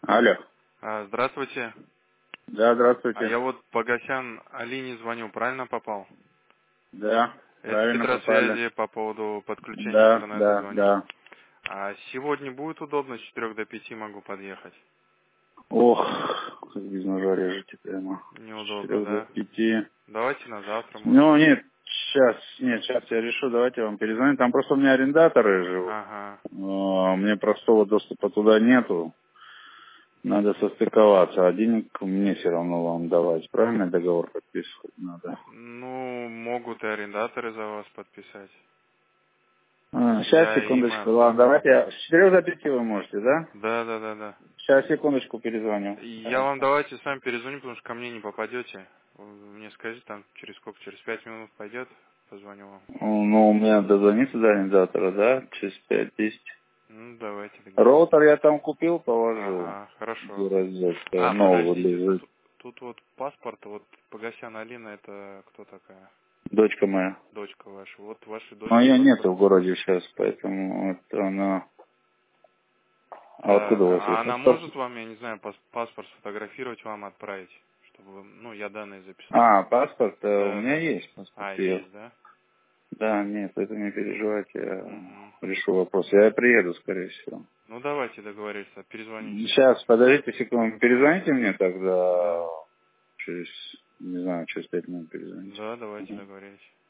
Алло. Здравствуйте. Да, Я здравствуйте. вот Погосян Алине звоню, правильно попал? Да, Это правильно попали. Петросвязи по поводу подключения Да, интернета да, звоню. да. А сегодня будет удобно, с 4 до 5 могу подъехать? Ох, как без ножа режете прямо. С Неудобно, 4 до да? 5. Давайте на завтра, может Ну, быть. нет, сейчас я решу, давайте я вам перезвоню. Там просто у меня арендаторы живут. Ага. Мне простого доступа туда нету. Надо состыковаться, а денег мне все равно вам давать. Правильно договор подписывать надо? Ну, могут и арендаторы за вас подписать. Сейчас, Я им секундочку. Ладно, оформлю. давайте с 4 до 5 вы можете, да? Да. Сейчас, секундочку, перезвоню. Я вам давайте сами перезвоню, потому что ко мне не попадете. Вы мне скажите, там через сколько, через 5 минут пойдет, позвоню вам. Ну, у меня дозвониться до арендатора, да, через 5-10. Ну, давайте договоримся. Роутер я там купил, положил. Ага, хорошо. Где розетка нового Подождите, лежит. тут вот паспорт, вот Погосян Алина, это кто такая? Дочка моя. Дочка ваша. Вот вашей Но дочке ее паспорт. нету в городе сейчас, поэтому это она... А Так, откуда у вас а есть она паспорт? может вам, я не знаю, паспорт сфотографировать, вам отправить, чтобы, ну, я данные записал. Паспорт у меня Да. есть. Паспорт ее. Есть, да? Да, нет, это не переживайте, я Угу. решу вопрос. Я приеду, скорее всего. Ну, давайте договоримся, перезвоните. Сейчас, подождите секунду, перезвоните мне тогда Да. через, не знаю, через 5 минут перезвоните. Да, давайте Мгм. договоримся.